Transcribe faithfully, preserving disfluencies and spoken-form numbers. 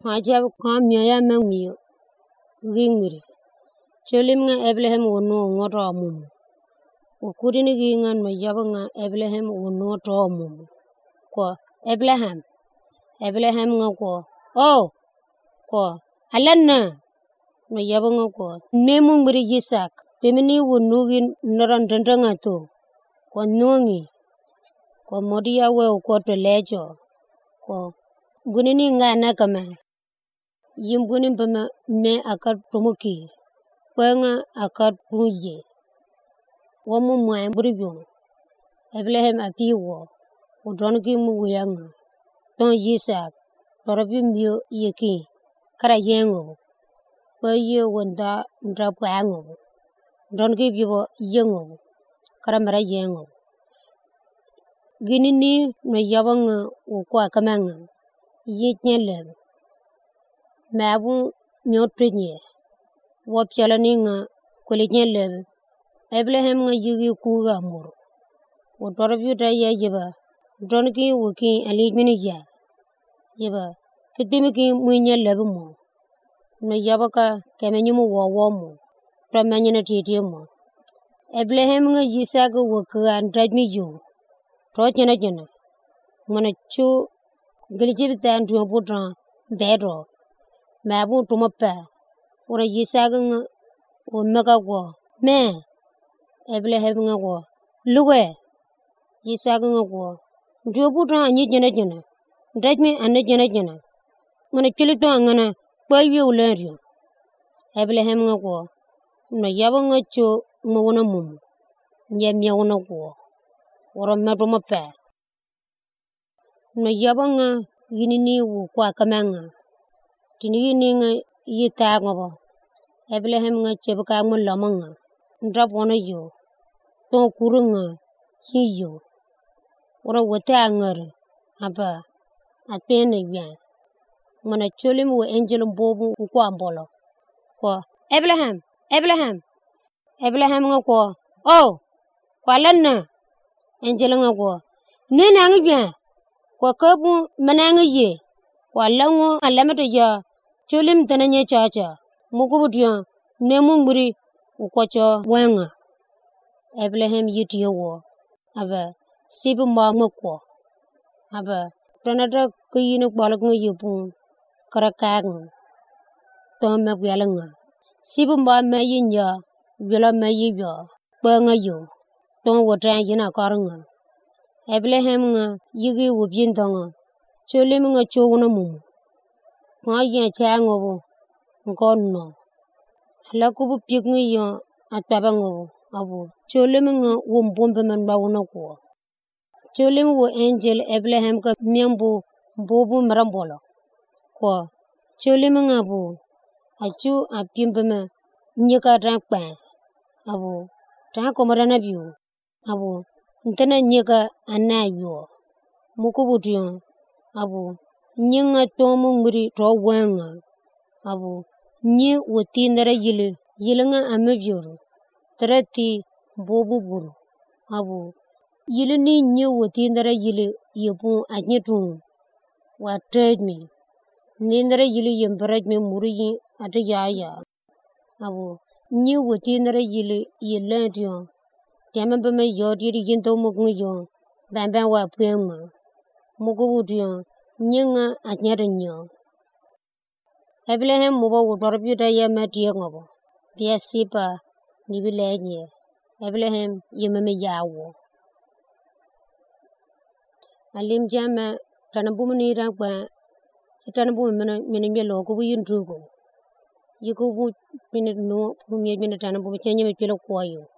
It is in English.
Ajab kam ya mang mi ring mi cholim nga Abraham wono ngoto mum o kudini gingan ma yabanga Abraham wono to mum ko Abraham Abraham nga ko oh ko alanna ma yabanga ko nemu ngri Yisak temini wono gin naran dandanga to ko nongi ko modiya we ko to lejo ko gunini nga nakama yimbuni bama me akar promoki wenga akar pruye womu mwa buribyo Abraham apiwo udonki mu weyanga ton Yisak torobi myo yeki kara yengo waye wonda ndra pango donki bibo yengo kara mara yengo ginini no yabanga ukwa kamanga yitnyele mabu nyotrinye wapchalani nga kulinyele Abraham nga yigi kuga mur utorobi ta yajiba donki wuki alijmini ya yeba kidimiki mwinya lebumo no yabaka kemenyumu wawomo ramanyina titimo Abraham nga Yisak wuka andrajmi yo to jena jena ngana chu gilijibta ndu putra bedro mabu tumopa ora Yisak nga omega go me Abraham nga go luwe Yisak nga go ndu putra anyi jena jena ndajmi anne jena jena ngana chilito ngana kwaye ulenrio Abraham nga go no yabanga chu ngona mum nyamya wona go ora metumopa no yabanga yinini wu kwa kamanga tinigi nga yita ngobo Abraham nga chebka mo lamanga ndrapono yo to kurunga hiyo ora wata ngar aba atene ya ngana cholim wo angel bobu ko ambolo ko Abraham Abraham Abraham nga ko oh kwalanna angel nga ko nena ngya ko kabu mananga ye kwalango alamata ya cholim tananye chacha mukubutia nemu muri ukocho wenga Abraham yitiyo wo aba sibu mamako aba tanada kuyino balak ngo yupu karakang to mabwalanga sibu mama yinya wila mayiyo banga yo to wotan yina karanga Abraham nga yigi wubintanga cholim nga chowuna mum nga yin chango bo ngono ala kubu pikngi yo atabango abu cholim nga wumbombe man bawuna ko cholim wo angel Abraham ka miambo bobu marambolo ko cholim nga bu achu apimbema nyika rankpa abu ta ko marana biu abu ntana nyika anayo mukubudio abu nyinga tomu muri to wanga abu nyi woti ndara yile yilanga amabiyoro tarati bobu buru abu yile ni nyi woti ndara yile yebu anyitu wa trade ni ndara yile yembaraj me muri ata yaya abu nyi woti ndara yile yelandio tema bama yodi yinto mugungo yo bamba wa pwema mugubudio nyinga anyara nyo Abraham muba wutorbiuta ya matiye ngobo bia sipa nibilenye Abraham yememe yawo alim jama tanabumuni rankpa tanabum mena mena melo ko yindugo yiko bu minute no bu mi minute tanabum chenye me pelo koyo